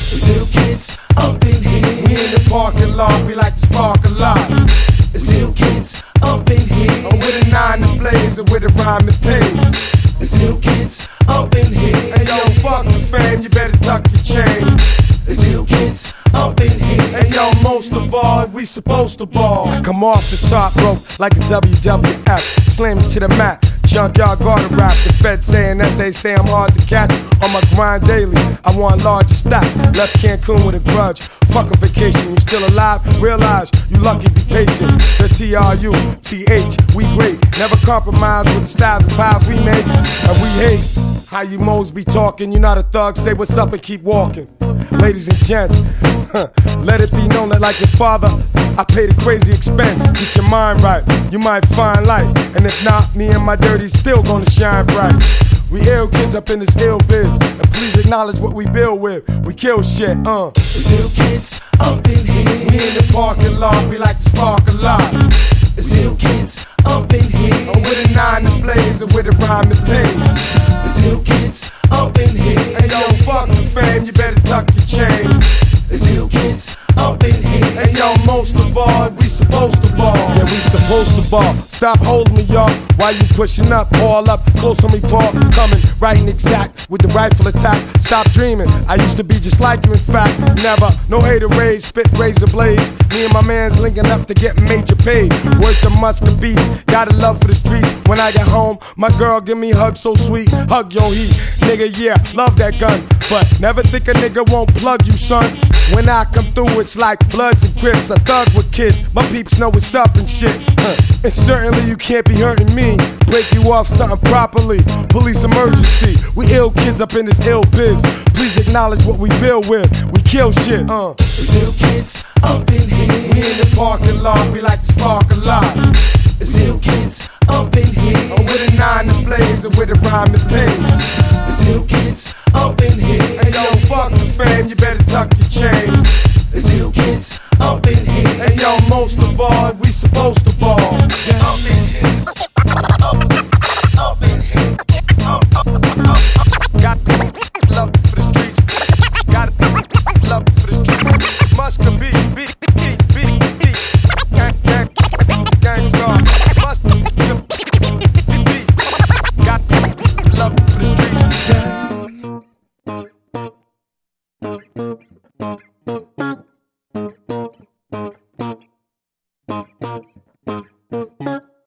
It's ill kids up in here. We in the parking lot, we like to spark a lot. It's ill kids up in here. With a 9 to blaze and with a rhyme to pays. It's ill kids up in here. Hey yo, fuck the fame, you better tuck your chain. It's ill kids up in here. Hey yo, most of all, we supposed to ball. Come off the top rope like a WWF. Slam it to the mat, junkyard guard rap. The Fed saying essays say I'm hard to catch. On my grind daily, I want larger stacks. Left Cancun with a grudge. Fuck a vacation, you still alive? Realize you lucky, be patient. The TRUTH, we great. Never compromise with the styles and piles we make. And we hate how you moles be talking. You're not a thug, say what's up and keep walking. Ladies and gents, let it be known that like your father, I pay the crazy expense. Get your mind right, you might find light. And if not, me and my dirty's still gonna shine bright. We ill kids up in this ill biz, and please acknowledge what we build with. We kill shit, It's ill kids up in here. We in the parking lot, we like to spark a lot. It's ill kids up in here. With a 9 to blaze and with a rhyme to pays. It's ill kids up in here. Hey yo, fuck the fame, you better tuck your chain. It's ill kids up in here. Hey yo, most of all, we supposed to ball. Yeah, we supposed to ball. Stop holding me up while you pushing up, all up, close on me, Paul. Coming right and exact with the rifle attack. Stop dreaming, I used to be just like you, in fact. Never, no hater raise, spit razor blades. Me and my man's linking up to get major paid. Word to Muscat beats, got a love for the streets. When I get home, my girl give me hugs so sweet. Hug your heat, nigga, yeah, love that gun. But never think a nigga won't plug you, son. When I come through, it's like Bloods and Crips. A thug with kids, my peeps know what's up and shit. And certainly you can't be hurting me. Break you off something properly. Police emergency. We ill kids up in this ill biz. Please acknowledge what we build with. We kill shit. It's ill kids up in here. We in the parking lot, we like to spark a lot. It's ill kids up in here. With a 9 to blaze and with a rhyme to pays. It's ill kids up in here. Hey yo, fuck the fame, you better tuck your chain. It's ill kids up in here. Hey yo, most of all, we supposed to ball. Up in here. Up in here. Got love for the streets. Got love for the streets. Muscat beat. Gangstar. Muscat beat. Got love for the streets.